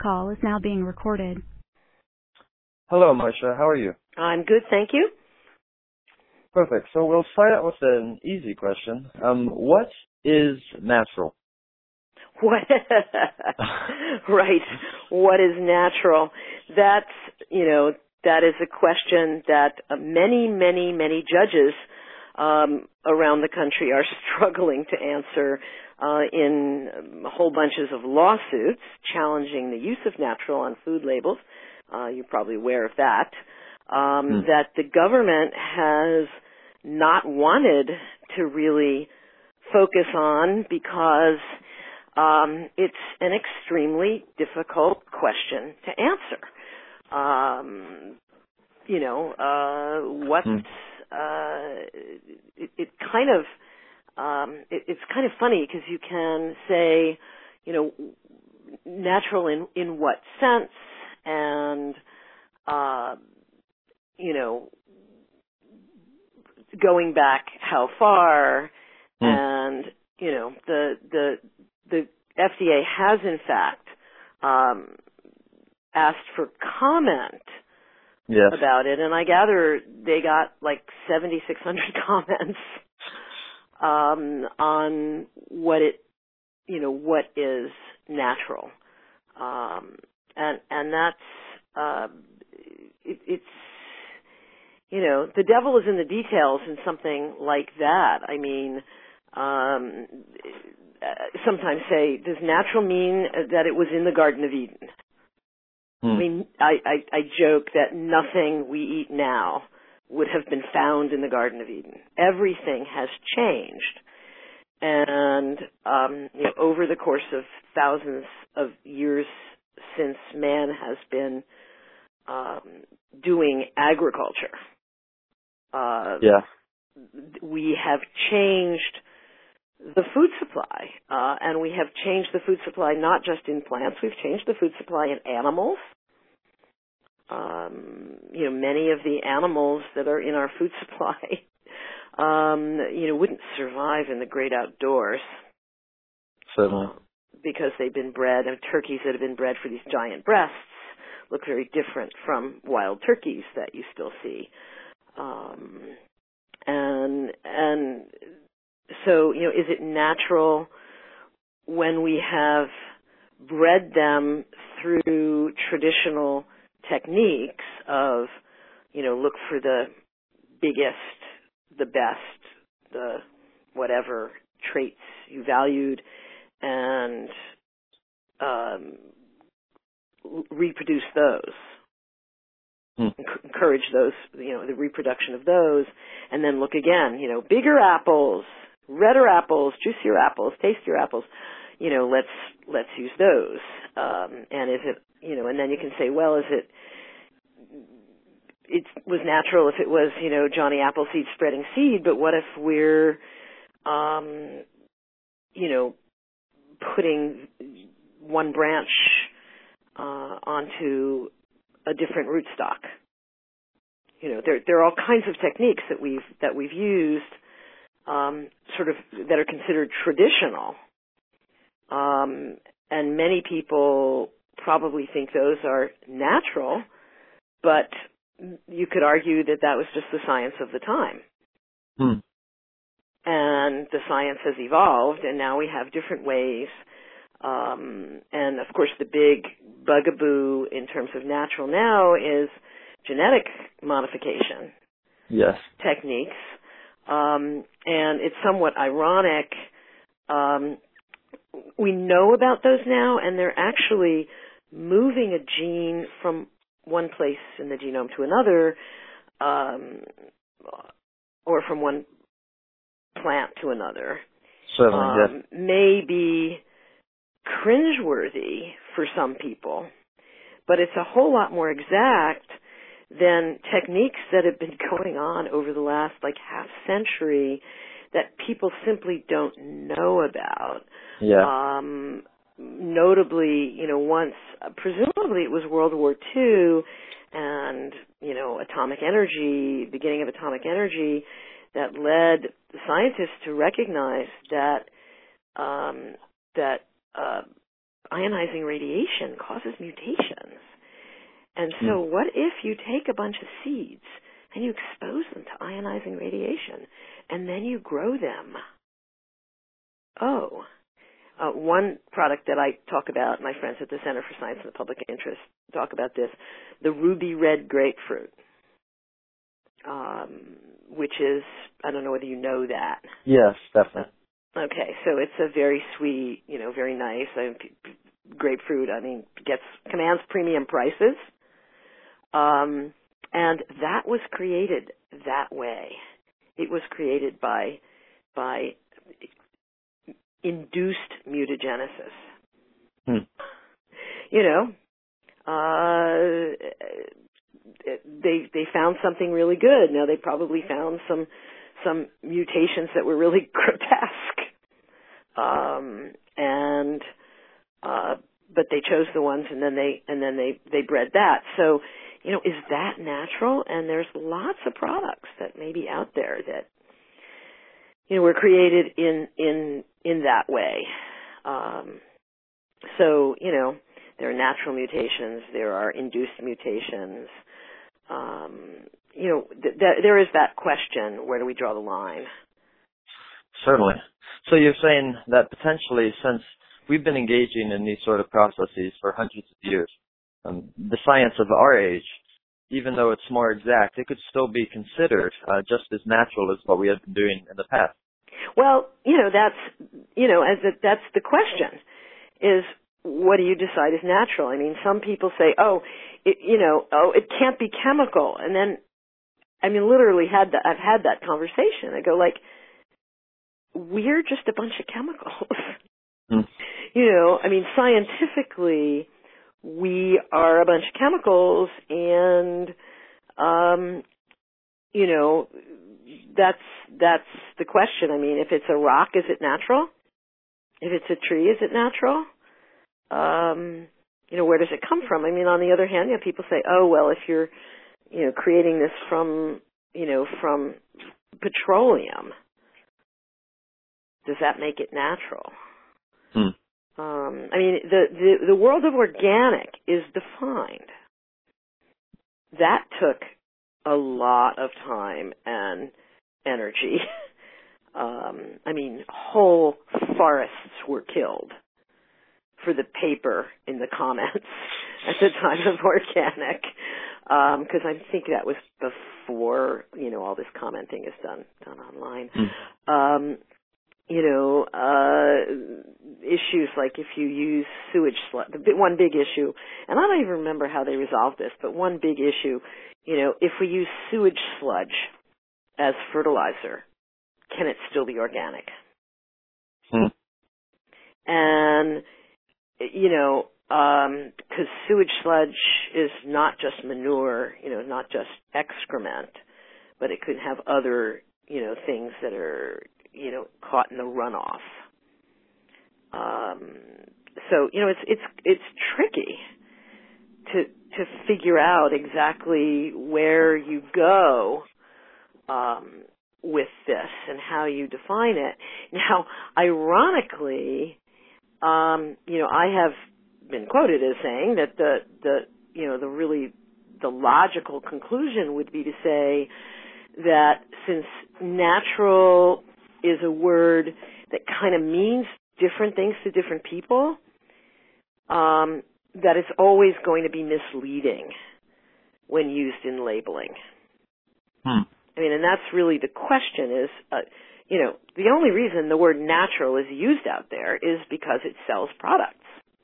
call is now being recorded. Hello, Marsha. How are you? I'm good, thank you. Perfect. So we'll start out with an easy question. What is natural? What? Right. What is natural? That is a question that many judges around the country are struggling to answer in whole bunches of lawsuits challenging the use of natural on food labels. You're probably aware of that. That the government has not wanted to really focus on because it's an extremely difficult question to answer. It's kind of funny because you can say, natural in what sense, and going back how far, and the FDA has in fact asked for comment about it, and I gather they got like 7,600 comments on what is natural, and that's it's the devil is in the details in something like that. I mean, sometimes say, does natural mean that it was in the Garden of Eden? I mean, I joke that nothing we eat now would have been found in the Garden of Eden. Everything has changed. And, over the course of thousands of years since man has been doing agriculture, we have changed the food supply, and we have changed the food supply not just in plants, we've changed the food supply in animals. Many of the animals that are in our food supply, wouldn't survive in the great outdoors. Certainly. Because they've been bred, and turkeys that have been bred for these giant breasts look very different from wild turkeys that you still see. And so, is it natural when we have bred them through traditional techniques of, look for the biggest, the best, the whatever traits you valued, and reproduce those, encourage those, the reproduction of those, and then look again, bigger apples, redder apples, juicier apples, tastier apples, let's use those. And is it, and then you can say, well, it was natural if it was, Johnny Appleseed spreading seed, but what if we're, putting one branch onto a different rootstock? There are all kinds of techniques that we've used, sort of that are considered traditional, and many people probably think those are natural, but you could argue that was just the science of the time. And the science has evolved, and now we have different ways. And, of course, the big bugaboo in terms of natural now is genetic modification techniques. And it's somewhat ironic. We know about those now, and they're actually moving a gene from one place in the genome to another, or from one plant to another. May be cringeworthy for some people, but it's a whole lot more exact than techniques that have been going on over the last half century that people simply don't know about. Notably, once, presumably it was World War II and, atomic energy, beginning of atomic energy, that led the scientists to recognize that ionizing radiation causes mutations. And so what if you take a bunch of seeds and you expose them to ionizing radiation and then you grow them? One product that I talk about, my friends at the Center for Science and the Public Interest talk about this, the ruby red grapefruit, which is, I don't know whether you know that. Yes, definitely. Okay, so it's a very sweet, very nice grapefruit. Commands premium prices. And that was created that way. It was created by induced mutagenesis. They found something really good. Now they probably found some mutations that were really grotesque. But they chose the ones and then they bred that. So, is that natural? And there's lots of products that may be out there that were created in that way. So, there are natural mutations, there are induced mutations. There is that question, where do we draw the line? Certainly. So you're saying that potentially, since we've been engaging in these sort of processes for hundreds of years, the science of our age, even though it's more exact, it could still be considered just as natural as what we had been doing in the past. Well, that's the question, is what do you decide is natural? I mean, some people say, it can't be chemical. And then, literally I've had that conversation. I go we're just a bunch of chemicals. Scientifically, we are a bunch of chemicals, and, that's the question. If it's a rock, is it natural? If it's a tree, is it natural? Where does it come from? On the other hand, people say, if you're, creating this from petroleum, does that make it natural? The world of organic is defined. That took a lot of time and energy. Whole forests were killed for the paper in the comments at the time of organic, because I think that was before all this commenting is done online. Issues like if you use sewage sludge, one big issue, and I don't even remember how they resolved this, but one big issue, if we use sewage sludge as fertilizer, can it still be organic? And, because sewage sludge is not just manure, not just excrement, but it could have other, things that are, caught in the runoff. So, it's tricky to figure out exactly where you go, with this and how you define it. Now, ironically, I have been quoted as saying that the logical conclusion would be to say that since natural is a word that kind of means different things to different people, that it's always going to be misleading when used in labeling. And that's really the question is, the only reason the word natural is used out there is because it sells products.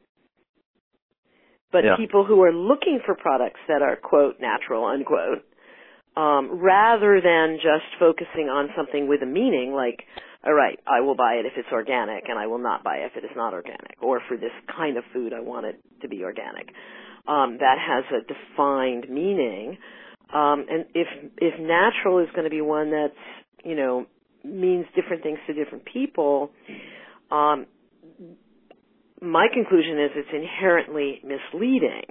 But people who are looking for products that are, quote, natural, unquote, rather than just focusing on something with a meaning like, all right, I will buy it if it's organic and I will not buy it if it is not organic, or for this kind of food I want it to be organic. That has a defined meaning. And if natural is going to be one that's, means different things to different people, my conclusion is it's inherently misleading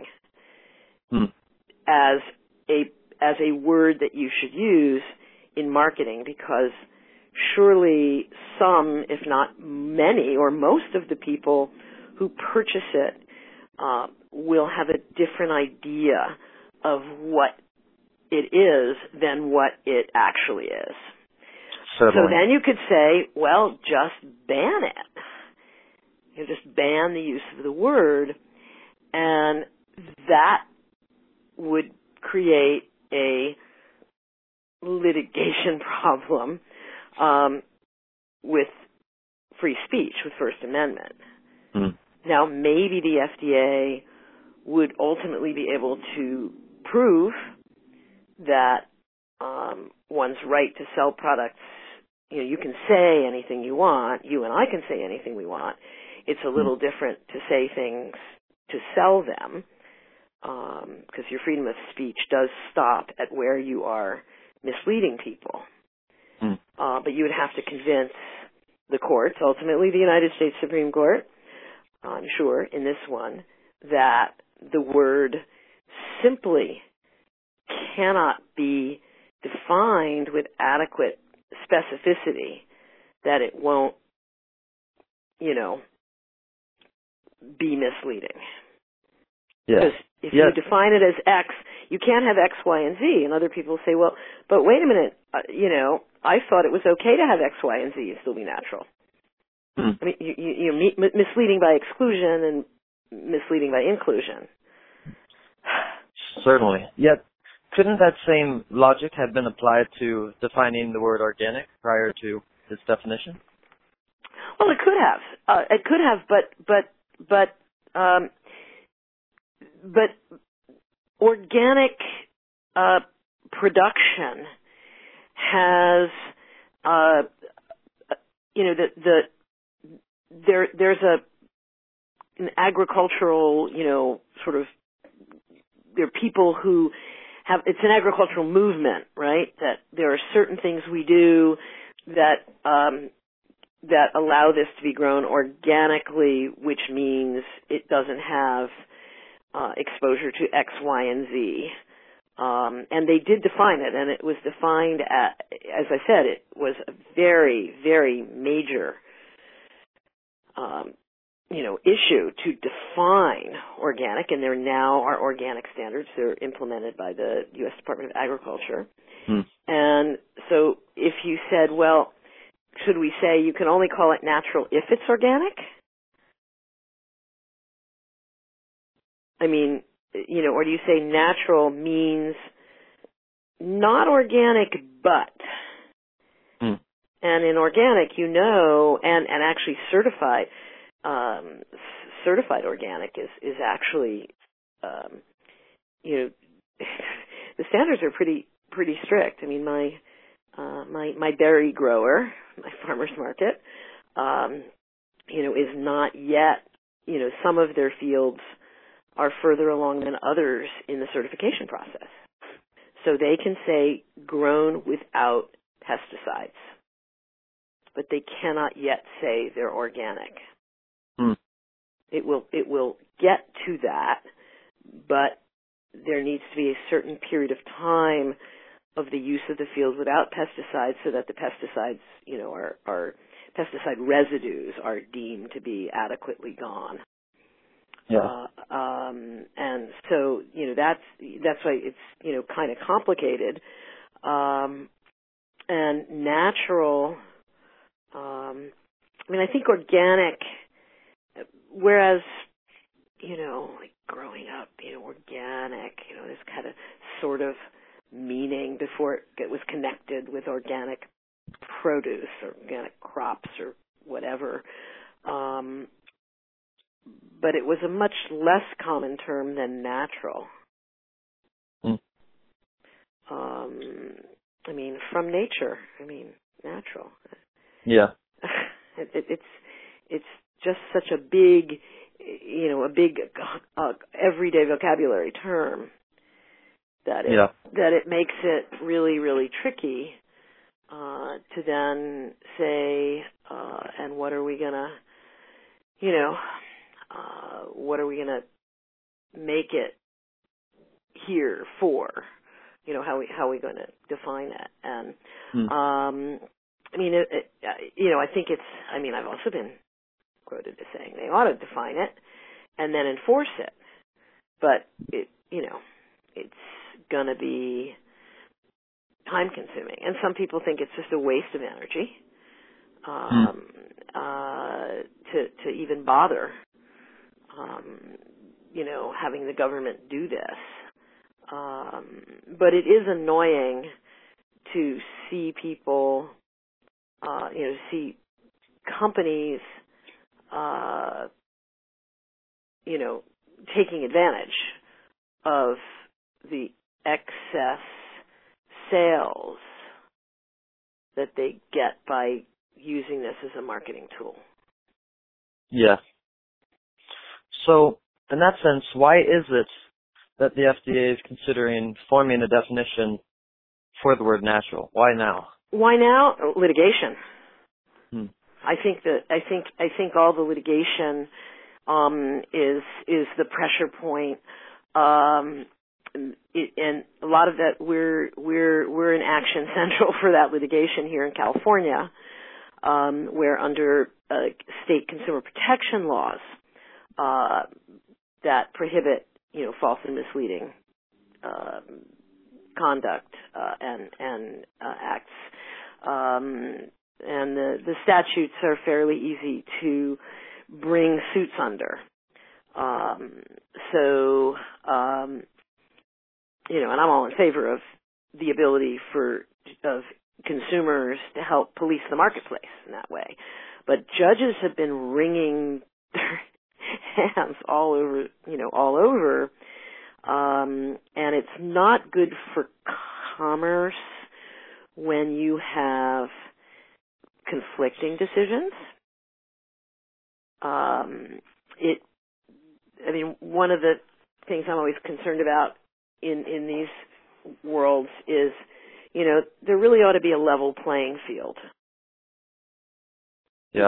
as a word that you should use in marketing, because surely some, if not many, or most of the people who purchase it will have a different idea of what it is than what it actually is. Certainly. So then you could say, well, just ban it. You know, just ban the use of the word, and that would create a litigation problem with free speech, with First Amendment. Mm. Now, maybe the FDA would ultimately be able to prove that one's right to sell products, you know, you can say anything you want, you and I can say anything we want. It's a little different to say things to sell them, because your freedom of speech does stop at where you are misleading people. Mm. But you would have to convince the courts, ultimately the United States Supreme Court, I'm sure, in this one, that the word simply cannot be defined with adequate specificity, that it won't, you know, be misleading. Because if you define it as X, you can't have X, Y, and Z. And other people say, well, but wait a minute, you know, I thought it was okay to have X, Y, and Z and still be natural. Mm. I mean, you misleading by exclusion and misleading by inclusion. Certainly. Yet, couldn't that same logic have been applied to defining the word organic prior to its definition? Well, it could have. It could have, but organic production has, you know, there's an agricultural, you know, sort of, there are people who have, it's an agricultural movement, right? That there are certain things we do that that allow this to be grown organically, which means it doesn't have exposure to X, Y, and Z. And they did define it, and it was defined as I said, it was a very, very major, you know, issue to define organic, and there now are organic standards. They're implemented by the U.S. Department of Agriculture. Hmm. And so if you said, well, should we say you can only call it natural if it's organic? I mean, you know, or do you say natural means not organic but? Hmm. And in organic, you know, and actually certified organic is actually, you know, the standards are pretty strict. I mean, my berry grower, my farmer's market, you know, is not yet, you know, some of their fields are further along than others in the certification process. So they can say grown without pesticides, but they cannot yet say they're organic. Hmm. It will get to that, but there needs to be a certain period of time of the use of the field without pesticides, so that the pesticides, you know, are pesticide residues are deemed to be adequately gone. Yeah. And so, you know, that's why it's, you know, kind of complicated. And natural, I mean, I think organic, whereas, you know, like growing up, you know, organic, you know, this kind of sort of meaning before it was connected with organic produce or organic crops or whatever. But it was a much less common term than natural. Mm. I mean, from nature. I mean, natural. Yeah. It's just such a big, you know, a big everyday vocabulary term that it makes it really, really tricky to then say, and what are we gonna, you know, what are we going to make it here for? You know, how are we going to define that? And I mean, you know, I think it's. I mean, I've also been quoted as saying they ought to define it and then enforce it. But it's going to be time consuming. And some people think it's just a waste of energy to even bother, having the government do this. But it is annoying to see people, see companies, taking advantage of the excess sales that they get by using this as a marketing tool. Yeah. So, in that sense, why is it that the FDA is considering forming a definition for the word natural? Why now? Why now? Litigation. Hmm. I think all the litigation is the pressure point, and a lot of that we're in Action Central for that litigation here in California, where under state consumer protection laws that prohibit false and misleading conduct and acts. And the statutes are fairly easy to bring suits under. And I'm all in favor of the ability of consumers to help police the marketplace in that way. But judges have been wringing their hands all over, and it's not good for commerce when you have conflicting decisions. One of the things I'm always concerned about in these worlds is, there really ought to be a level playing field. Yeah.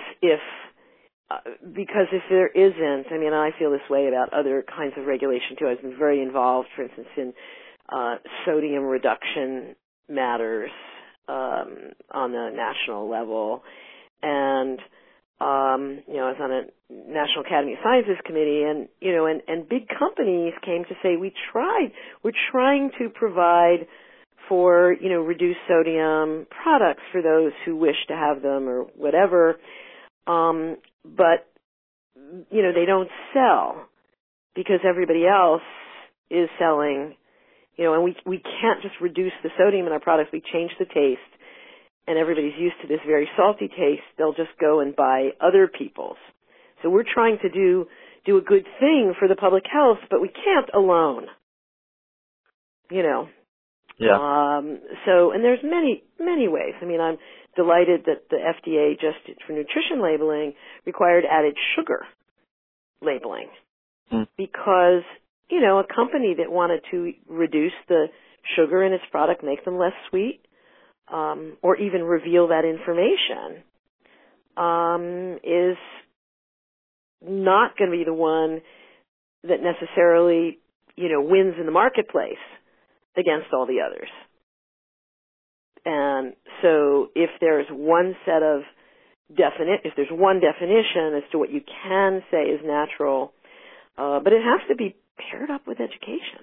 Because if there isn't, I feel this way about other kinds of regulation too. I've been very involved, for instance, in sodium reduction matters on the national level, and I was on a National Academy of Sciences committee, and and big companies came to say we're trying to provide for reduced sodium products for those who wish to have them or whatever. But, they don't sell because everybody else is selling, and we can't just reduce the sodium in our products. We change the taste, and everybody's used to this very salty taste. They'll just go and buy other people's. So we're trying to do a good thing for the public health, but we can't alone, Yeah. And there's many ways. I'm delighted that the FDA just for nutrition labeling required added sugar labeling because, a company that wanted to reduce the sugar in its product, make them less sweet, or even reveal that information, is not going to be the one that necessarily, wins in the marketplace against all the others. And so if there's one definition as to what you can say is natural, but it has to be paired up with education.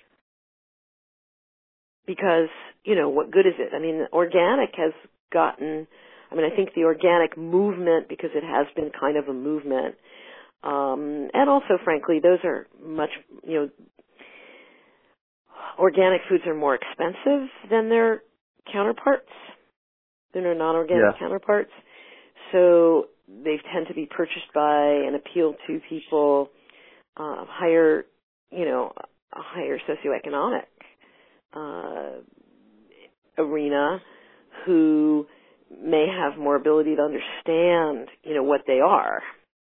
Because, what good is it? Organic has gotten, I think the organic movement, because it has been kind of a movement, and also, frankly, those are much, organic foods are more expensive than their counterparts, than their non-organic counterparts. So they tend to be purchased by and appeal to people higher, a higher socioeconomic arena who may have more ability to understand, what they are.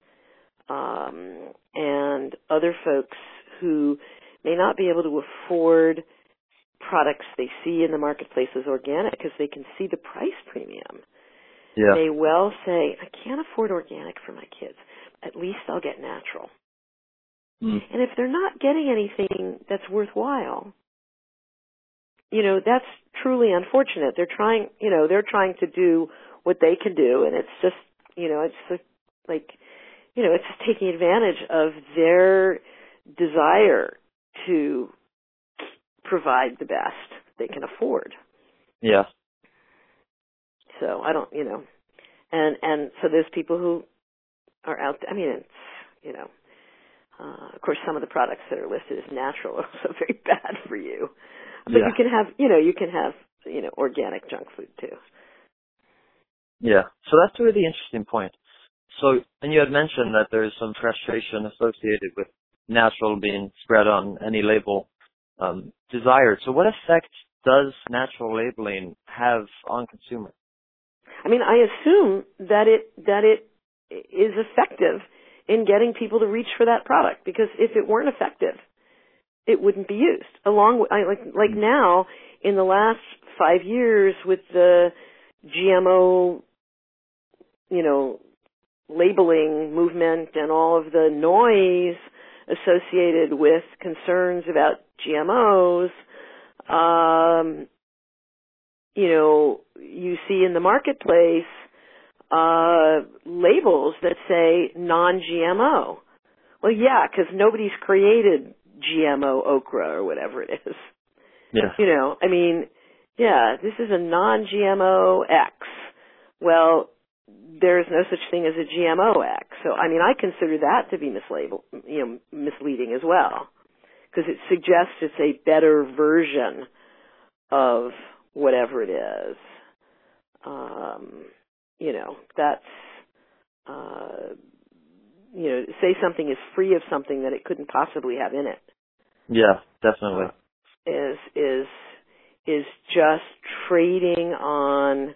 And other folks who may not be able to afford products they see in the marketplace as organic because they can see the price premium. Yeah. May well say, I can't afford organic for my kids. At least I'll get natural. And if they're not getting anything that's worthwhile, that's truly unfortunate. They're trying to do what they can do, and it's just, like, it's just taking advantage of their desire to provide the best they can afford. Yeah. So I don't, and so there's people who are out there. I mean, it's, of course, some of the products that are listed as natural are also very bad for you. But you can have, organic junk food too. Yeah. So that's a really interesting point. So, and you had mentioned that there's some frustration associated with natural being spread on any label desired. So what effect does natural labeling have on consumers? I mean, I assume that it is effective in getting people to reach for that product, because if it weren't effective, it wouldn't be used. Along with, like now, in the last 5 years with the GMO, labeling movement and all of the noise associated with concerns about GMOs, you see in the marketplace labels that say non-GMO. Well, yeah, because nobody's created GMO okra or whatever it is. Yeah. This is a non-GMO X. Well, there's no such thing as a GMO X. So, I consider that to be misleading as well, because it suggests it's a better version of whatever it is. That's, say something is free of something that it couldn't possibly have in it. Yeah, definitely. Is just trading on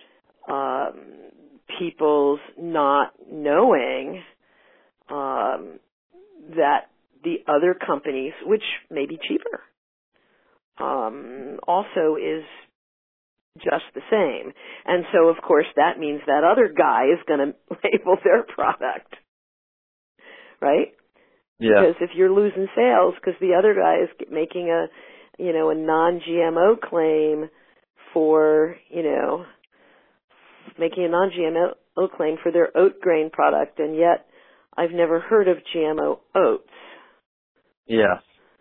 people's not knowing that the other companies, which may be cheaper, also is just the same. And so, of course, that means that other guy is going to label their product, right? Yeah. Because if you're losing sales because the other guy is making a non-GMO claim for, making a non-GMO claim for their oat grain product, and yet I've never heard of GMO oats. Yeah.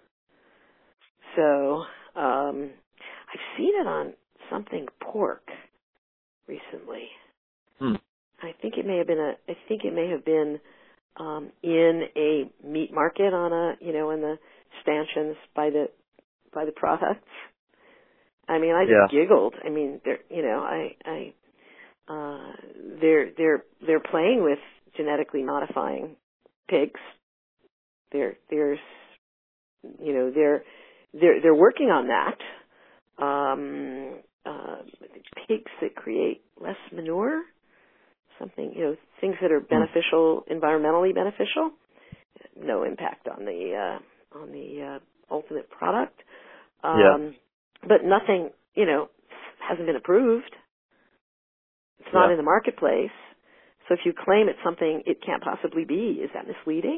So, I've seen it on something pork recently. I think it may have been in a meat market on in the stanchions by the products. I just giggled. They're playing with genetically modifying pigs. They're working on that. Pigs that create less manure, something, things that are beneficial, environmentally beneficial. No impact on the ultimate product. But nothing, hasn't been approved. It's not in the marketplace. So if you claim it's something it can't possibly be, is that misleading?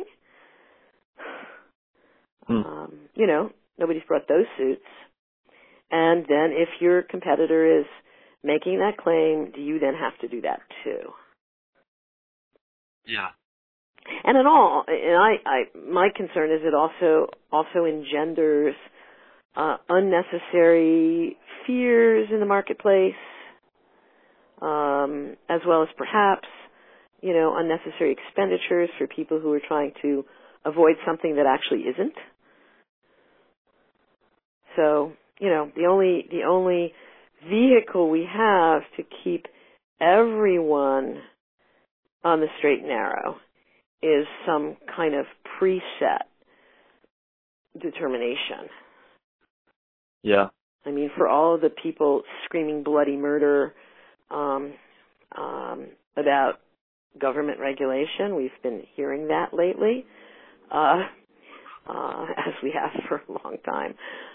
Nobody's brought those suits. And then if your competitor is making that claim, do you then have to do that too? Yeah. And my concern is it also engenders unnecessary fears in the marketplace, as well as perhaps, unnecessary expenditures for people who are trying to avoid something that actually isn't. So, the only vehicle we have to keep everyone on the straight and narrow is some kind of preset determination. Yeah. For all of the people screaming bloody murder about government regulation, we've been hearing that lately, as we have for a long time.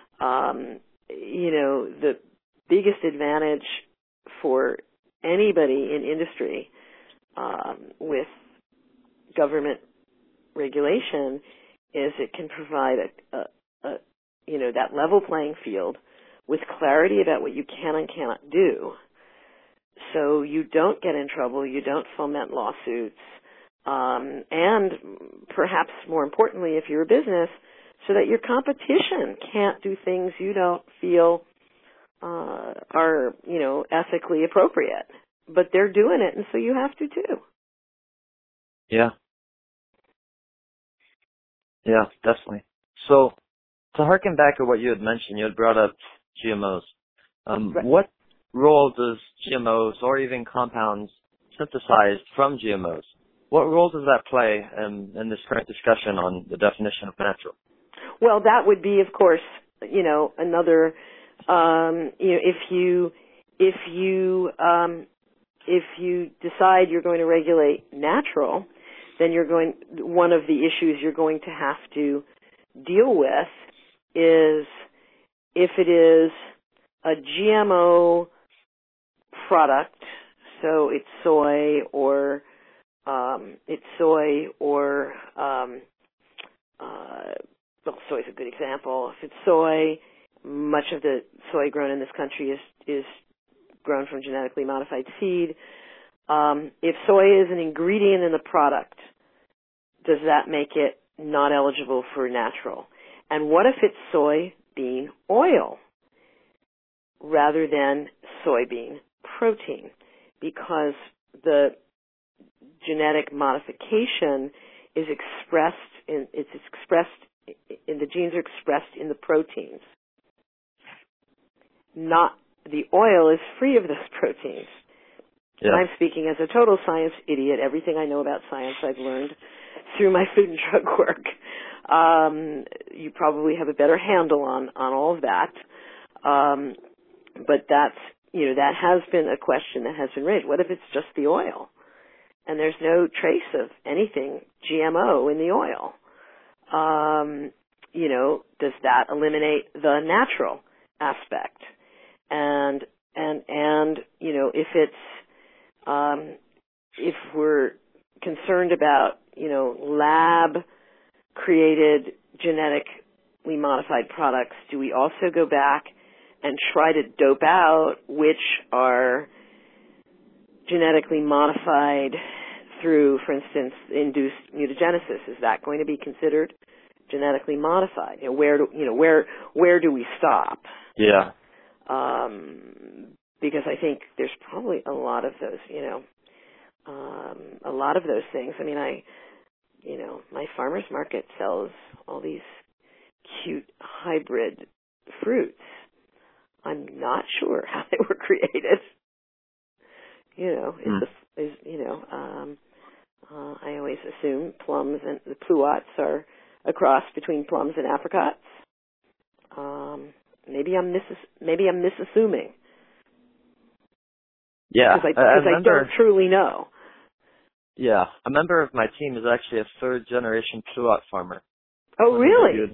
The biggest advantage for anybody in industry with government regulation is it can provide that level playing field with clarity about what you can and cannot do, so you don't get in trouble, you don't foment lawsuits, and perhaps more importantly, if you're a business, so that your competition can't do things you don't feel are, ethically appropriate. But they're doing it, and so you have to too. Yeah. Yeah, definitely. So, to harken back to what you had mentioned, you had brought up GMOs. Right. What role does GMOs or even compounds synthesized from GMOs, what role does that play in this current discussion on the definition of natural? Well, that would be, of course, another, if you decide you're going to regulate natural, then one of the issues you're going to have to deal with is if it is a GMO product, so it's soy or soy is a good example. If it's soy, much of the soy grown in this country is grown from genetically modified seed. If soy is an ingredient in the product, does that make it not eligible for natural? And what if it's soybean oil rather than soybean protein? Because the genetic modification is expressed the genes are expressed in the proteins. Not the oil is free of those proteins. Yeah. And I'm speaking as a total science idiot. Everything I know about science I've learned through my food and drug work. You probably have a better handle on all of that. But that has been a question that has been raised. What if it's just the oil? And there's no trace of anything GMO in the oil. Does that eliminate the natural aspect? And if it's if we're concerned about lab created genetically modified products, do we also go back and try to dope out which are genetically modified through, for instance, induced mutagenesis? Is that going to be considered genetically modified? Where do we stop? Yeah. Because I think there's probably a lot of those, things. I mean, my farmer's market sells all these cute hybrid fruits. I'm not sure how they were created. I always assume plums and the pluots are a cross between plums and apricots. Maybe I'm misassuming. Yeah, because I don't truly know. Yeah, a member of my team is actually a third-generation pluot farmer. Oh, really?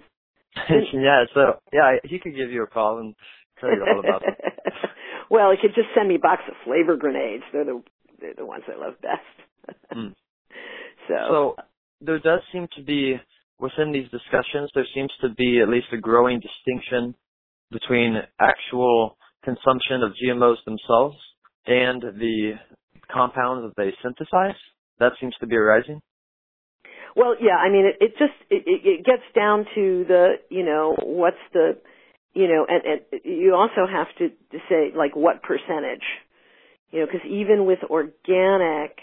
He could give you a call and tell you all about it. Well, he could just send me a box of flavor grenades. They're the ones I love best. So there does seem to be, within these discussions, there seems to be at least a growing distinction between actual consumption of GMOs themselves and the compounds that they synthesize. That seems to be arising. Well, yeah, I mean, it gets down to what's the, and you also have to say, like, what percentage, because even with organic,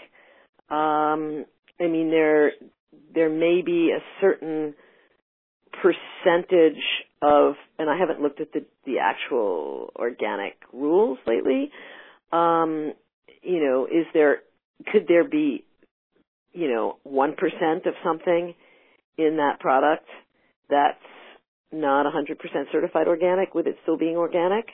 I mean, there may be a certain percentage of, and I haven't looked at the actual organic rules lately, could there be, 1% of something in that product that's not 100% certified organic, with it still being organic?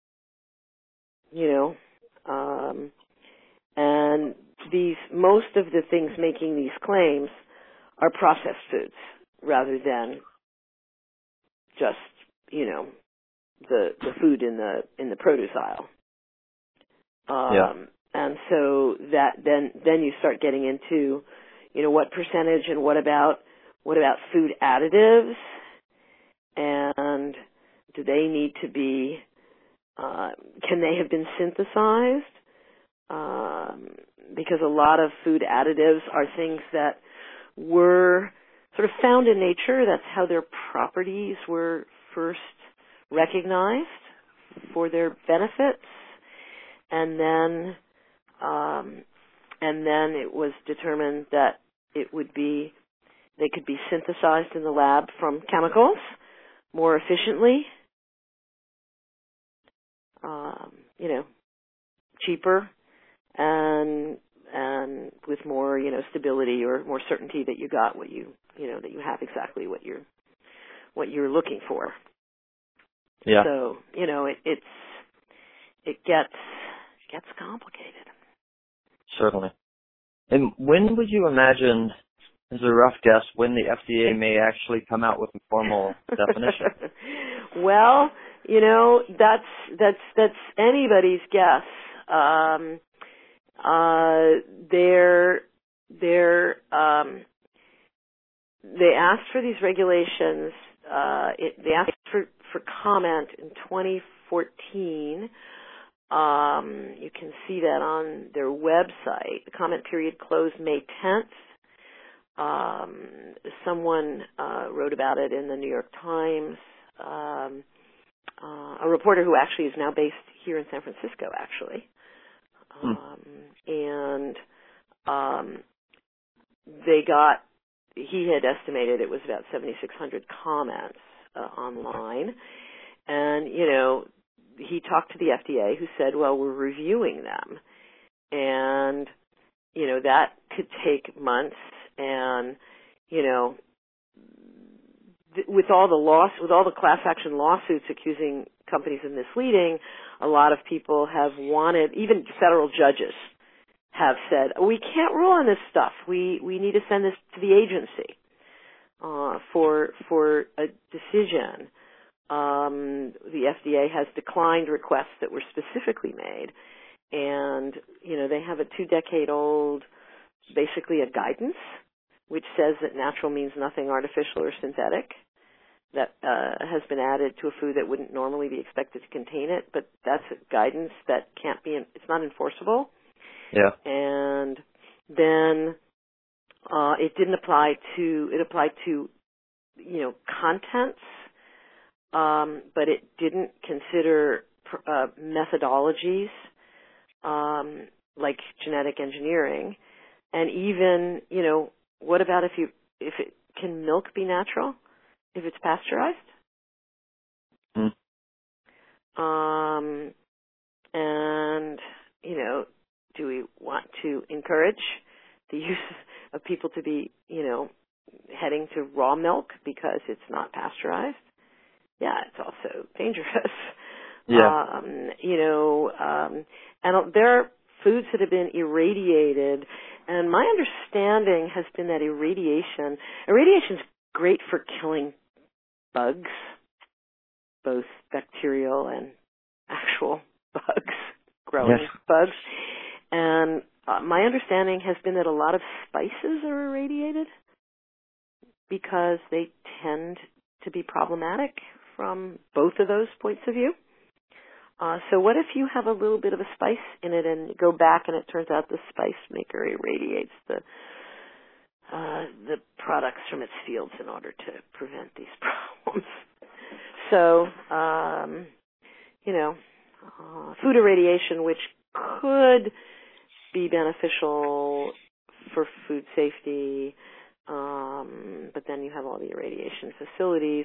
And most of the things making these claims are processed foods rather than just, the food in the produce aisle. And so that then you start getting into, what percentage and what about food additives, and do they need to be, can they have been synthesized? because a lot of food additives are things that were sort of found in nature. That's how their properties were first recognized for their benefits, and then it was determined that they could be synthesized in the lab from chemicals more efficiently, cheaper, and with more, stability or more certainty that you got what that you have exactly what you're looking for. Yeah. So, it gets complicated. Certainly. And when would you imagine, as a rough guess, when the FDA may actually come out with a formal definition? Well, that's anybody's guess. They asked for these regulations. They asked for comment in 2014. You can see that on their website. The comment period closed May 10th. Someone wrote about it in the New York Times. A reporter who actually is now based here in San Francisco, actually. He had estimated it was about 7,600 comments online. And, he talked to the FDA, who said, well, we're reviewing them. And, that could take months. And, with all the class action lawsuits accusing companies of misleading, a lot of people have wanted, even federal judges have said, we can't rule on this stuff. We need to send this to the agency for a decision. The FDA has declined requests that were specifically made, and they have a 2-decade-old, basically a guidance, which says that natural means nothing artificial or synthetic, that has been added to a food that wouldn't normally be expected to contain it, but that's a guidance that can't be, it's not enforceable. Yeah. And then it didn't apply to, it applied to, contents, but it didn't consider methodologies like genetic engineering. And even, what about can milk be natural if it's pasteurized? And, do we want to encourage the use of people to be, heading to raw milk because it's not pasteurized? Yeah, it's also dangerous. Yeah. And there are foods that have been irradiated, and my understanding has been that irradiation is great for killing bugs, both bacterial and actual bugs, growing bugs. And my understanding has been that a lot of spices are irradiated because they tend to be problematic from both of those points of view. So what if you have a little bit of a spice in it and you go back and it turns out the spice maker irradiates the products from its fields in order to prevent these problems? So, food irradiation, which could be beneficial for food safety, but then you have all the irradiation facilities.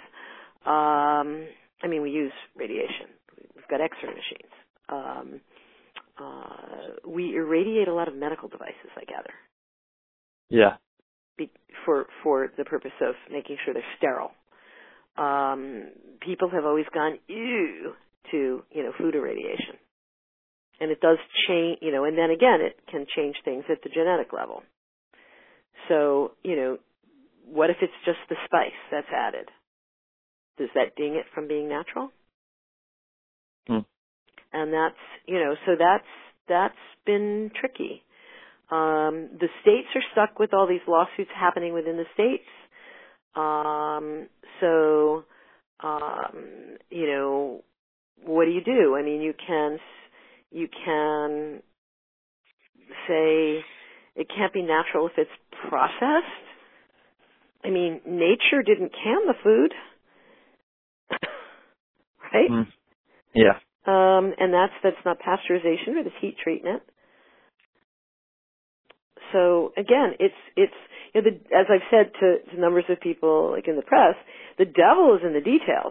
We use radiation. We've got X-ray machines. We irradiate a lot of medical devices, I gather. Yeah. For the purpose of making sure they're sterile. People have always gone ew to food irradiation, and it does change. And then again, it can change things at the genetic level. So what if it's just the spice that's added? Does that ding it from being natural? And that's been tricky. The states are stuck with all these lawsuits happening within the states. What do? You can say it can't be natural if it's processed. I mean, nature didn't can the food, right? Mm. Yeah. And that's not pasteurization, but it's heat treatment. So again, it's you know, as I've said to numbers of people, like in the press, the devil is in the details,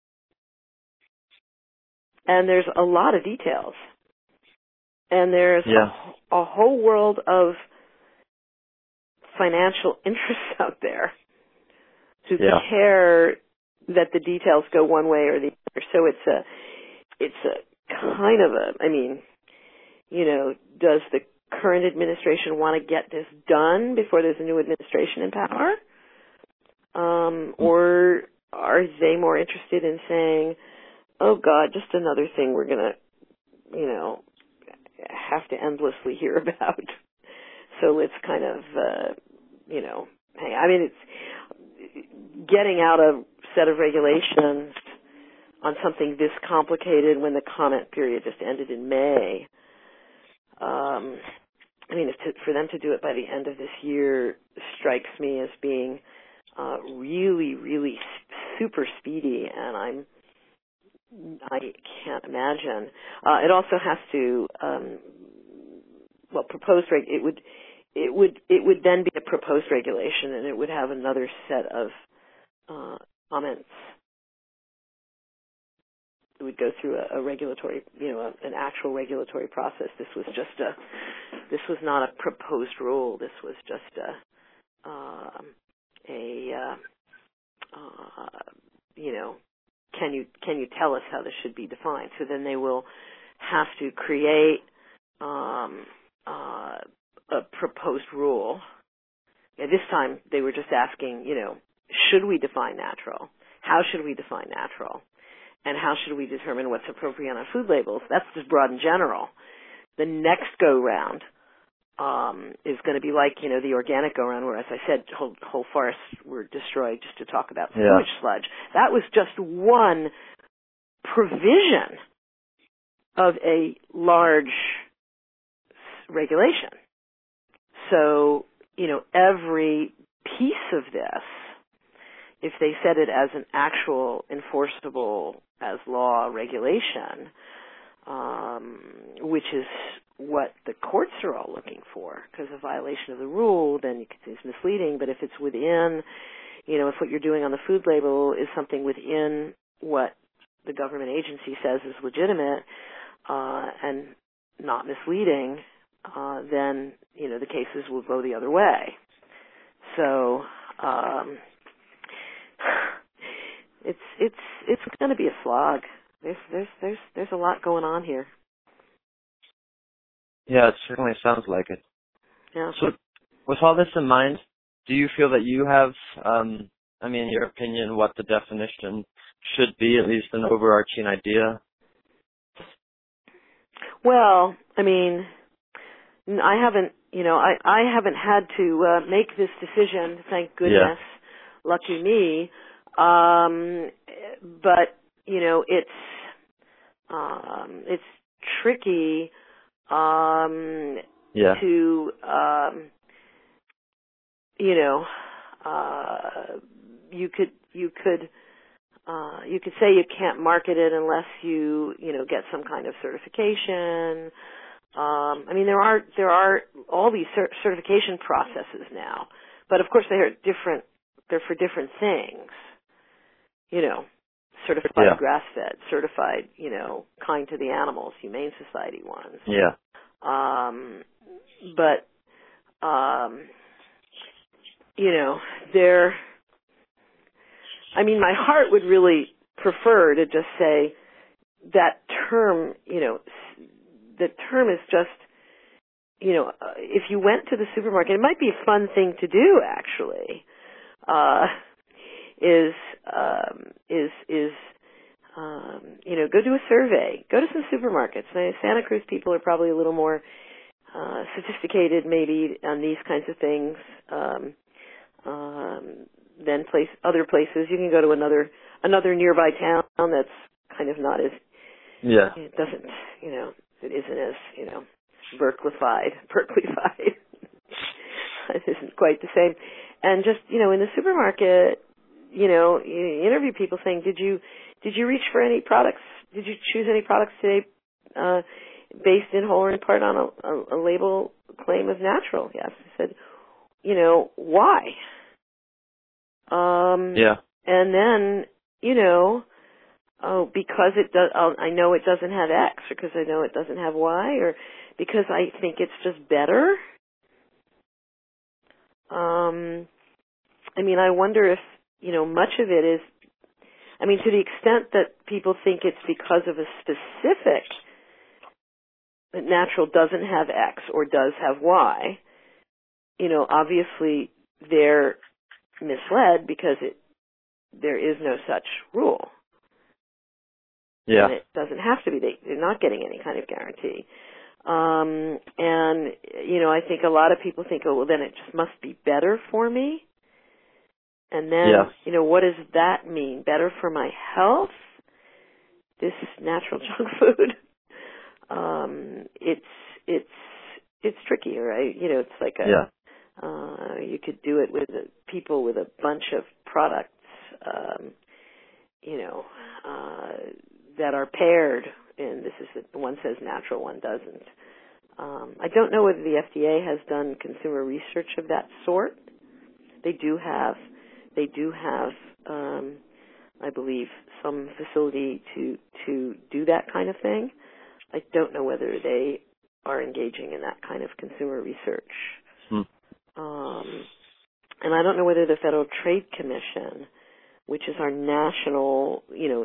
and there's a lot of details, and there's a whole world of financial interests out there who care that the details go one way or the other. So it's a kind of a, I mean, you know, does the current administration want to get this done before there's a new administration in power? Or are they more interested in saying, oh God, just another thing we're going to, you know, have to endlessly hear about. So let's kind of, you know, hey, I mean, it's getting out a set of regulations on something this complicated when the comment period just ended in May. I mean, for them to do it by the end of this year strikes me as being really, really super speedy, and I can't imagine. It also has to, it would then be a proposed regulation, and it would have another set of comments. It would go through a regulatory, you know, an actual regulatory process. This was not a proposed rule. This was just you know, can you tell us how this should be defined? So then they will have to create a proposed rule. And this time they were just asking, you know, should we define natural? How should we define natural? And how should we determine what's appropriate on food labels? That's just broad and general. The next go-round is going to be like, you know, the organic go-round where, as I said, whole forests were destroyed just to talk about sewage sludge. That was just one provision of a large regulation. So, you know, every piece of this, if they set it as an actual enforceable as law regulation, which is what the courts are all looking for, because a violation of the rule, then you could say it's misleading, but if it's within, you know, if what you're doing on the food label is something within what the government agency says is legitimate and not misleading, then, you know, the cases will go the other way. So, it's going to be a slog. There's a lot going on here. Yeah, it certainly sounds like it. Yeah. So, with all this in mind, do you feel that you have, I mean, in your opinion, what the definition should be, at least an overarching idea? Well, I mean, I haven't had to make this decision, thank goodness. Yeah. Lucky me. But, you know, it's tricky, to, you know, you could say you can't market it unless you know, get some kind of certification. I mean, there are all these certification processes now, but of course they're for different things. You know, certified grass-fed, certified, you know, kind to the animals, Humane Society ones. Yeah. But, you know, I mean, my heart would really prefer to just say that term, you know, the term is just, you know, if you went to the supermarket, it might be a fun thing to do, actually, you know, go do a survey. Go to some supermarkets. Now, Santa Cruz people are probably a little more sophisticated, maybe, on these kinds of things than other places. You can go to another nearby town that's kind of not as it doesn't, you know, it isn't as, you know, Berkeleyfied. It isn't quite the same. And just, in the supermarket, you interview people saying, did you reach for any products? Did you choose any products today based in whole or in part on a label claim of natural? Yes. I said, why? Yeah. And then, because it does, I know it doesn't have X, or because I know it doesn't have Y, or because I think it's just better. I wonder if, much of it is, to the extent that people think it's because of a specific, that natural doesn't have X or does have Y, obviously they're misled because there is no such rule. Yeah. And it doesn't have to be. They're not getting any kind of guarantee. I think a lot of people think, oh, well, then it just must be better for me. And then, what does that mean? Better for my health? This natural junk food? It's tricky, right? It's like you could do it with people with a bunch of products, that are paired, and this is one says natural, one doesn't. I don't know whether the FDA has done consumer research of that sort. They do have, I believe, some facility to do that kind of thing. I don't know whether they are engaging in that kind of consumer research. And I don't know whether the Federal Trade Commission, which is our national,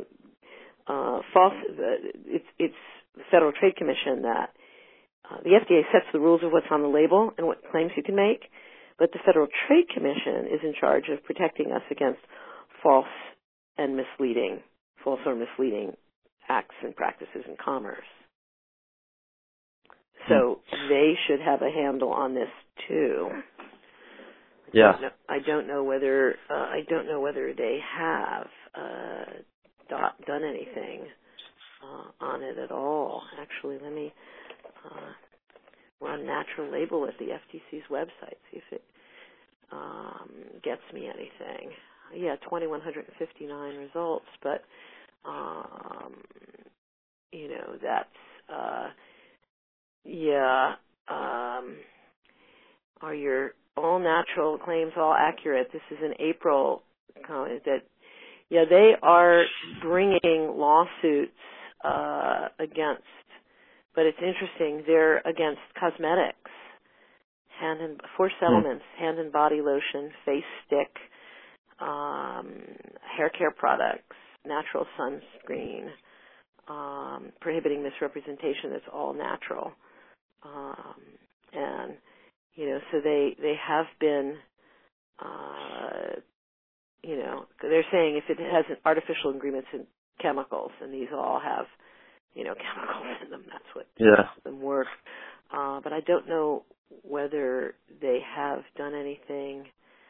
it's the Federal Trade Commission that the FDA sets the rules of what's on the label and what claims you can make, but the Federal Trade Commission is in charge of protecting us against false or misleading acts and practices in commerce. So they should have a handle on this too. I don't know whether they have done anything on it at all. Actually, let me run natural label at the FTC's website, see if it gets me anything. Yeah, 2,159 results, but are your all natural claims all accurate? This is an April comment that, they are bringing lawsuits against, but it's interesting, they're against cosmetics, for settlements, hand and body lotion, face stick, hair care products, natural sunscreen, prohibiting misrepresentation that's all natural. So they have been, they're saying if it has artificial ingredients and chemicals, and these all have, chemicals in them, that's what makes them work. But I don't know whether they have done anything,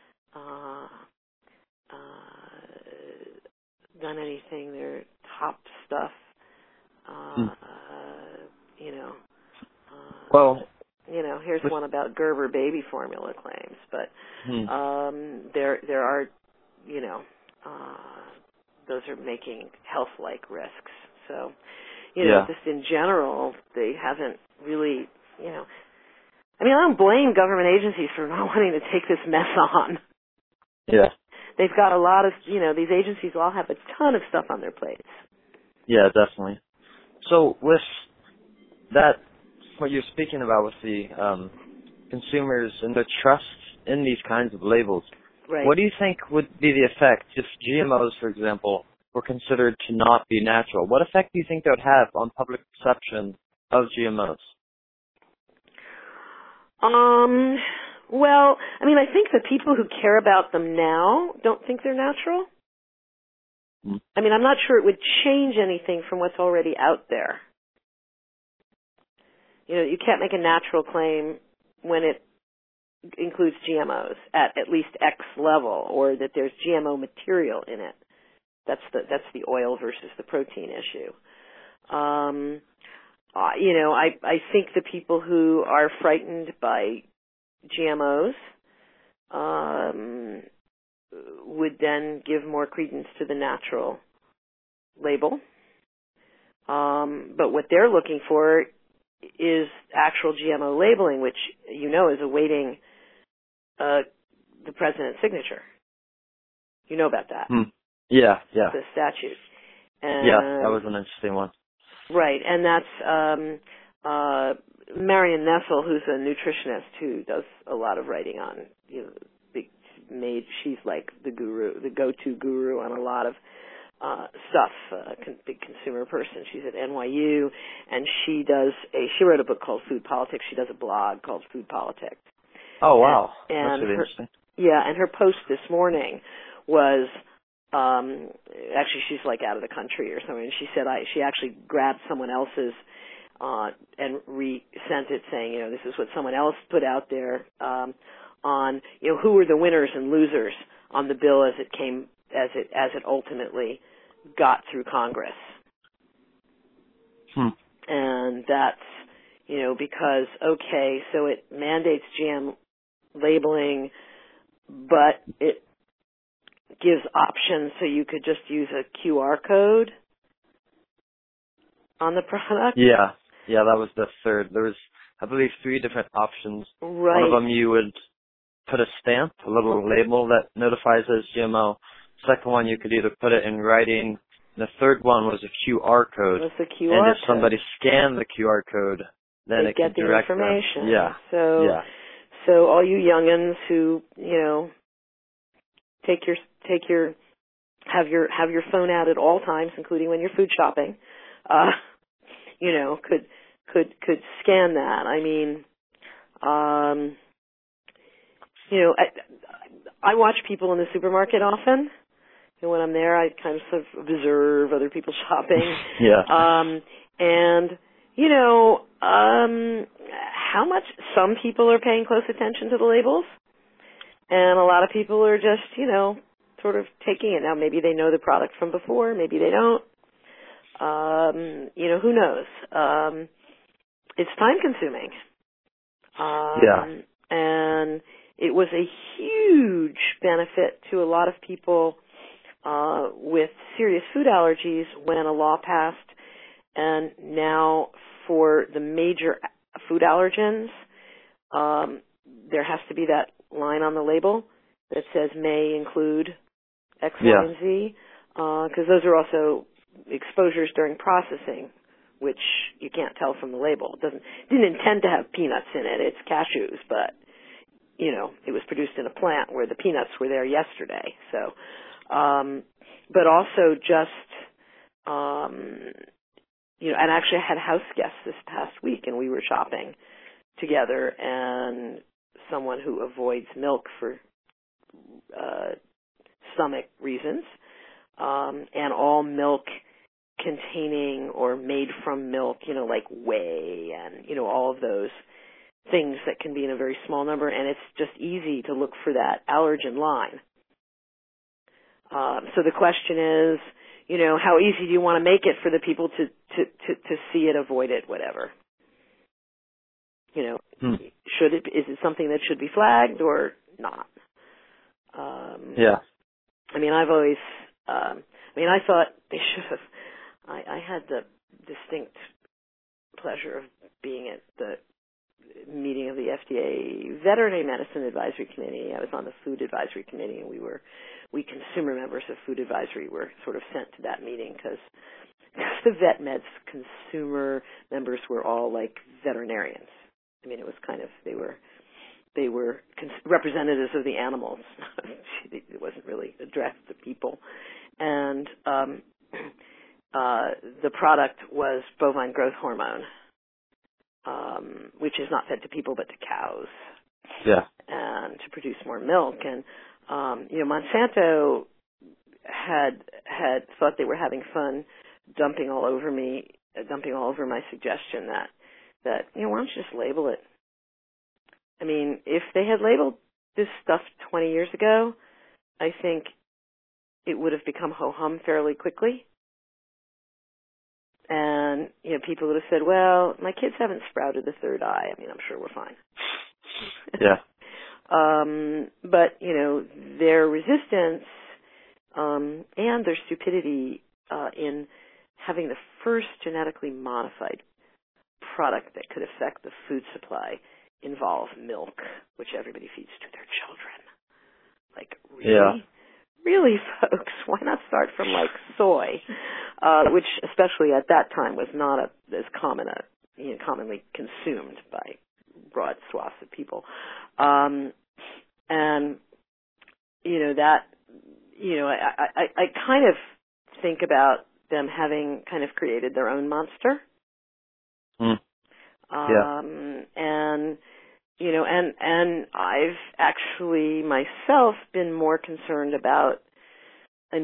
their top stuff, here's one about Gerber baby formula claims, but there are, those are making health-like risks. So, just in general, they haven't really, I don't blame government agencies for not wanting to take this mess on. Yeah. They've got a lot of, these agencies all have a ton of stuff on their plates. Yeah, definitely. So with that, what you're speaking about with the consumers and the trust in these kinds of labels, right. What do you think would be the effect if GMOs, for example, were considered to not be natural? What effect do you think that would have on public perception of GMOs? Well, I think the people who care about them now don't think they're natural. I'm not sure it would change anything from what's already out there. You can't make a natural claim when it includes GMOs at least X level, or that there's GMO material in it. That's the oil versus the protein issue. I think the people who are frightened by GMOs would then give more credence to the natural label. But what they're looking for is actual GMO labeling, which is awaiting the president's signature. You know about that? Yeah. The statute. And, yeah, that was an interesting one. Right, and that's Marion Nestle, who's a nutritionist who does a lot of writing on, she's like the guru, the go-to guru on a lot of stuff, big consumer person. She's at NYU, and she wrote a book called Food Politics. She does a blog called Food Politics. Oh, wow. And that's really interesting. Yeah, and her post this morning was, actually she's like out of the country or something, and she said she actually grabbed someone else's and resent it saying, this is what someone else put out there on, who were the winners and losers on the bill as it ultimately got through Congress. And that's, because, okay, so it mandates GM labeling, but it gives options so you could just use a QR code on the product. Yeah, that was the third. There was, I believe, 3 different options. Right. One of them you would put a stamp, a little label that notifies as GMO. Second one, you could either put it in writing. The third one was a QR code. What's the QR and if code? somebody scanned the QR code, then it get could the direct information. them. Yeah. So all you youngins who, have your phone out at all times, including when you're food shopping, could scan that. I mean, I watch people in the supermarket often. And when I'm there, I kind of sort of observe other people shopping. Yeah. And, how much some people are paying close attention to the labels, and a lot of people are just, sort of taking it. Now, maybe they know the product from before, maybe they don't. Who knows? It's time consuming. And it was a huge benefit to a lot of people with serious food allergies when a law passed, and now for the major food allergens, there has to be that line on the label that says may include X, Y, and Z, because those are also exposures during processing, which you can't tell from the label. It didn't intend to have peanuts in it. It's cashews, but it was produced in a plant where the peanuts were there yesterday. So, but also just, and actually I had house guests this past week, and we were shopping together, and someone who avoids milk for stomach reasons, and all milk containing or made from milk, like whey and, all of those things that can be in a very small number, and it's just easy to look for that allergen line. So the question is, how easy do you want to make it for the people to see it, avoid it, whatever? Is it something that should be flagged or not? I mean, I've always, I thought they should have, I had the distinct pleasure of being at the meeting of the FDA Veterinary Medicine Advisory Committee. I was on the Food Advisory Committee, and we consumer members of Food Advisory were sort of sent to that meeting because the vet meds consumer members were all like veterinarians. I mean, it was kind of, they were representatives of the animals. It wasn't really addressed to people. And the product was bovine growth hormone, which is not fed to people but to cows. Yeah. And to produce more milk. And, Monsanto had thought they were having fun dumping all over my suggestion that why don't you just label it? I mean, if they had labeled this stuff 20 years ago, I think it would have become ho-hum fairly quickly. And, people would have said, well, my kids haven't sprouted a third eye. I mean, I'm sure we're fine. Yeah. But, their resistance and their stupidity in having the first genetically modified product that could affect the food supply involve milk, which everybody feeds to their children. Like, really? Yeah. Really, folks, why not start from, like, soy, which especially at that time was not as commonly consumed by broad swaths of people. And, I kind of think about them having kind of created their own monster. Mm. And I've actually myself been more concerned about I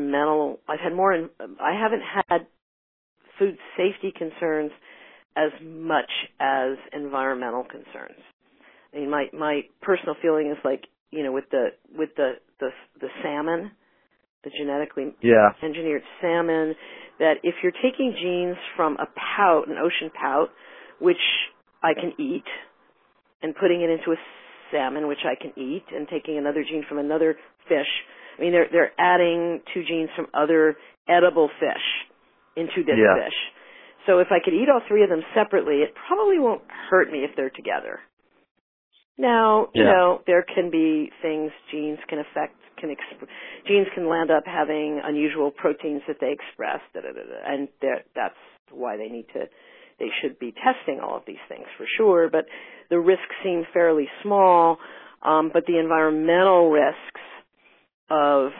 haven't had food safety concerns as much as environmental concerns. I mean, my personal feeling is like, with the salmon, the genetically engineered salmon, that if you're taking genes from a pout, an ocean pout, which I can eat, and putting it into a salmon, which I can eat, and taking another gene from another fish. I mean, they're adding 2 genes from other edible fish into this fish. So if I could eat all 3 of them separately, it probably won't hurt me if they're together. Now, there can be things genes can affect, genes can land up having unusual proteins that they express, and that's why they should be testing all of these things for sure, but the risks seem fairly small, but the environmental risks of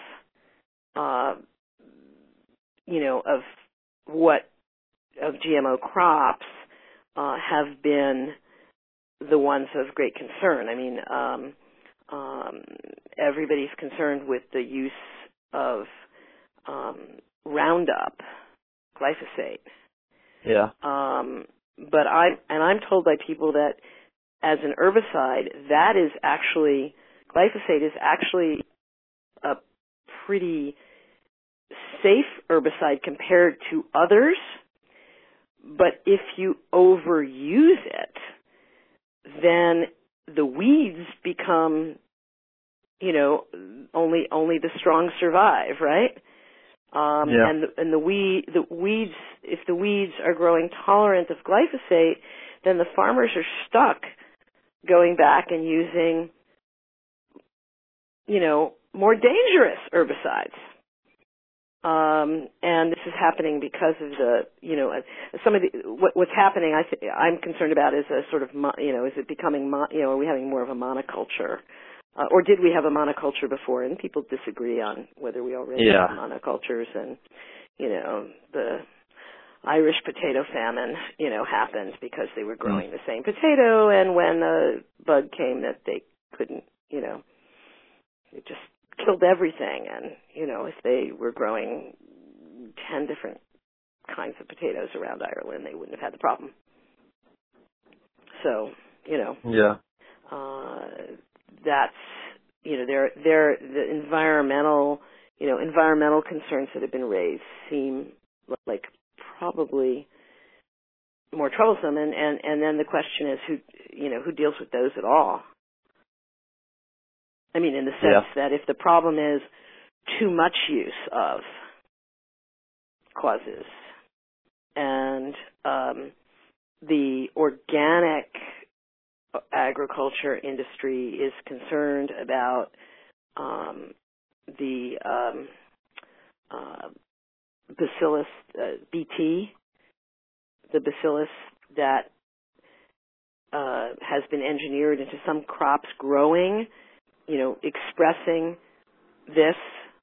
GMO crops have been the ones of great concern. I mean, everybody's concerned with the use of Roundup, glyphosate. Yeah. But I'm told by people that as an herbicide, glyphosate is actually a pretty safe herbicide compared to others. But if you overuse it, then the weeds become, only the strong survive, right? And the weeds, if the weeds are growing tolerant of glyphosate, then the farmers are stuck going back and using, more dangerous herbicides. And this is happening because of some of what's happening. I'm concerned about is a sort of, is it becoming, are we having more of a monoculture? Or did we have a monoculture before? And people disagree on whether we already have monocultures. And, the Irish potato famine, happened because they were growing the same potato. And when a bug came that they couldn't, it just killed everything. And, if they were growing 10 different kinds of potatoes around Ireland, they wouldn't have had the problem. So, that's, they're the environmental concerns that have been raised seem like probably more troublesome. And then the question is who deals with those at all? I mean, in the sense that if the problem is too much use of causes and the organic agriculture industry is concerned about the bacillus BT, the bacillus that has been engineered into some crops growing, expressing this,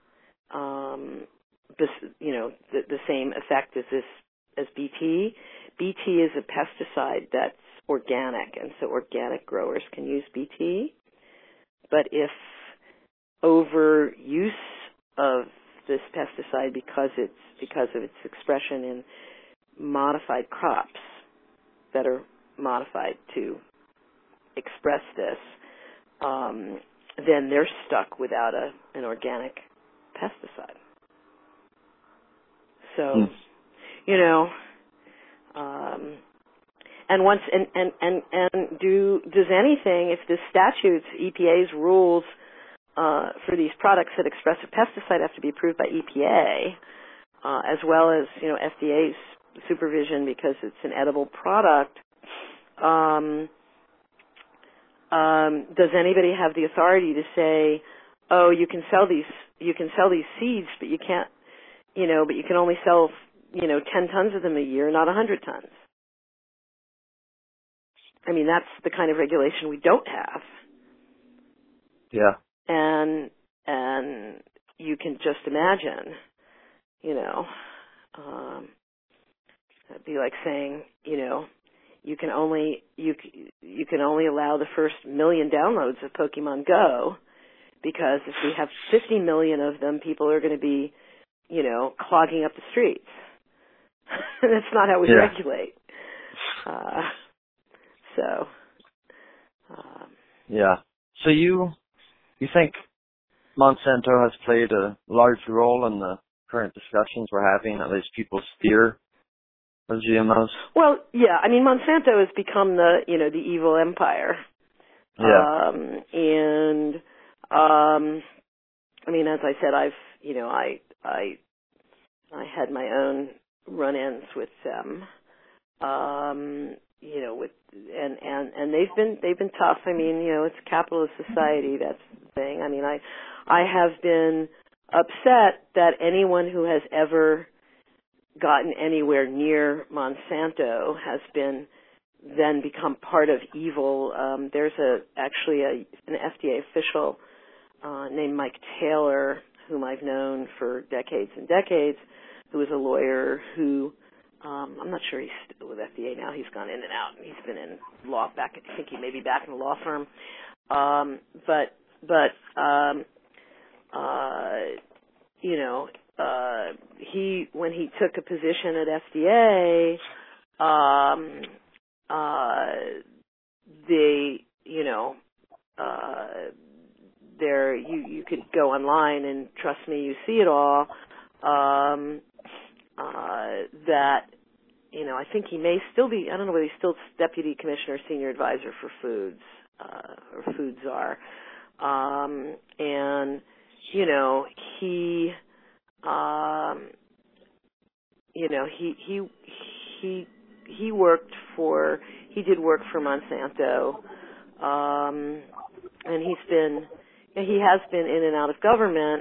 the same effect as BT. BT is a pesticide that's organic, and so organic growers can use BT. But if overuse of this pesticide because of its expression in modified crops that are modified to express this, then they're stuck without an organic pesticide. So, does anything, if the statutes, EPA's rules for these products that express a pesticide have to be approved by EPA, as well as, FDA's supervision because it's an edible product, does anybody have the authority to say, oh, you can sell these seeds, but you can't, but you can only sell, 10 tons of them a year, not 100 tons? I mean, that's the kind of regulation we don't have. Yeah. And you can just imagine, it'd be like saying, you can only allow the first 1 million downloads of Pokemon Go, because if we have 50 million of them, people are going to be, clogging up the streets. That's not how we regulate. Yeah. So you think Monsanto has played a large role in the current discussions we're having, at least people steer of GMOs? Well, yeah. I mean, Monsanto has become the evil empire. Yeah. I mean, as I said, I had my own run-ins with them. And they've been tough. I mean, it's a capitalist society, that's the thing. I mean, I have been upset that anyone who has ever gotten anywhere near Monsanto has then become part of evil. There's actually an FDA official named Mike Taylor, whom I've known for decades and decades, who is a lawyer who, I'm not sure he's still with FDA now. He's gone in and out. He's been in law I think he may be back in a law firm. When he took a position at FDA, you could go online and trust me, you see it all. That, I think he may still be, I don't know whether he's still Deputy Commissioner, Senior Advisor for Foods, or Food Czar. He did work for Monsanto, and he has been in and out of government,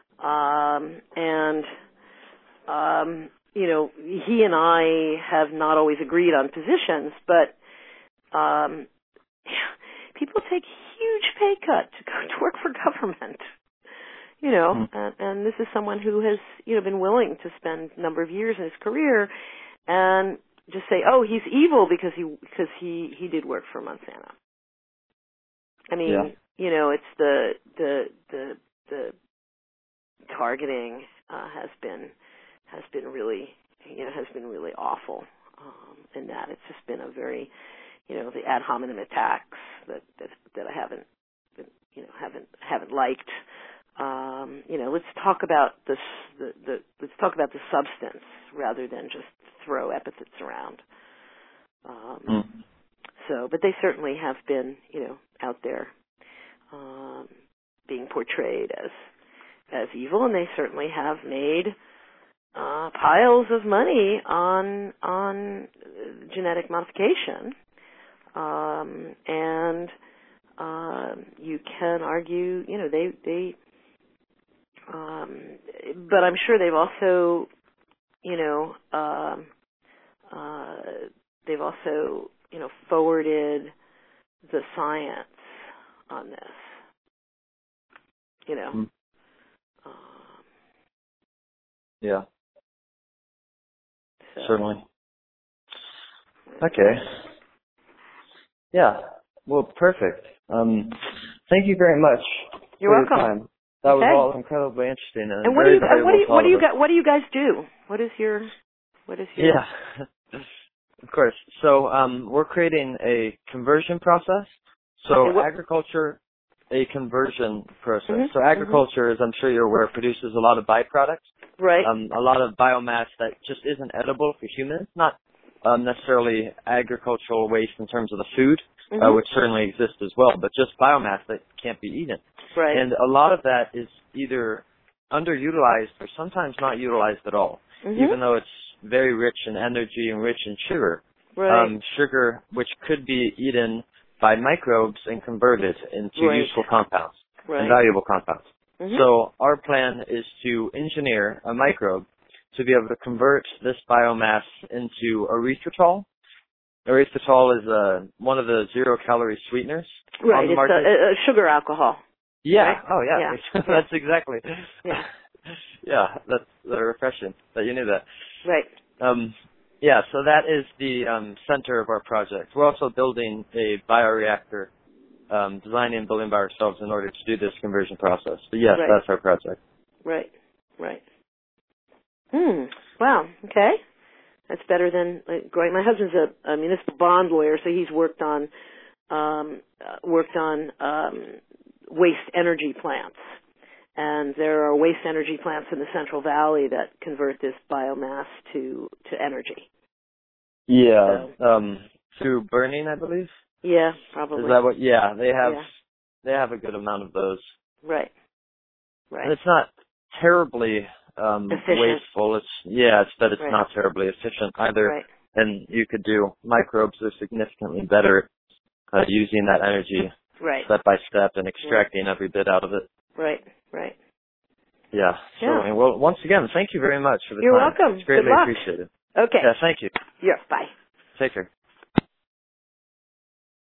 he and I have not always agreed on positions, but people take huge pay cut to go to work for government, and this is someone who has, been willing to spend a number of years in his career and just say, oh, he's evil because he did work for Monsanto. I mean, it's the targeting has been really awful. In that it's just been a very, the ad hominem attacks that I haven't liked. Let's talk about let's talk about the substance rather than just throw epithets around. But they certainly have been, out there being portrayed as evil, and they certainly have made piles of money on genetic modification. And you can argue, they but I'm sure they've also, forwarded the science on this, Yeah. So. Certainly. Okay. Yeah. Well, perfect. Thank you very much. You're welcome. Your time. That was all incredibly interesting and what very do you guys do? What is your Yeah. Of course. So we're creating a conversion process. So agriculture, a conversion process. Mm-hmm. So agriculture, as I'm sure you're aware, produces a lot of byproducts. Right. A lot of biomass that just isn't edible for humans. Not necessarily agricultural waste in terms of the food, which certainly exists as well, but just biomass that can't be eaten. Right. And a lot of that is either underutilized or sometimes not utilized at all, even though it's very rich in energy and rich in sugar. Right. Sugar, which could be eaten by microbes and converted into useful compounds and valuable compounds. So our plan is to engineer a microbe to be able to convert this biomass into erythritol. Erythritol is one of the zero-calorie sweeteners on the market. It's a sugar alcohol. Yeah. Right? Oh, yeah. That's exactly. Yeah. Yeah, that's refreshing that you knew that. Right. Yeah, so that is the center of our project. We're also building a bioreactor, designing and building by ourselves in order to do this conversion process. But yes, that's our project. Right. Wow. Okay. That's better than growing. My husband's a municipal bond lawyer, so he's worked on waste energy plants, and there are waste energy plants in the Central Valley that convert this biomass to energy. Yeah, through burning, I believe. Yeah, probably. Is that what? Yeah, they have a good amount of those. Right. And it's not terribly wasteful. It's not terribly efficient either. Right. And you could do microbes are significantly better at using that energy step by step and extracting every bit out of it. Right. Yeah. Certainly. Well, once again, thank you very much for the time. You're welcome. It's greatly Good luck. appreciated. Okay. Yeah, thank you. Yeah, bye. Take care.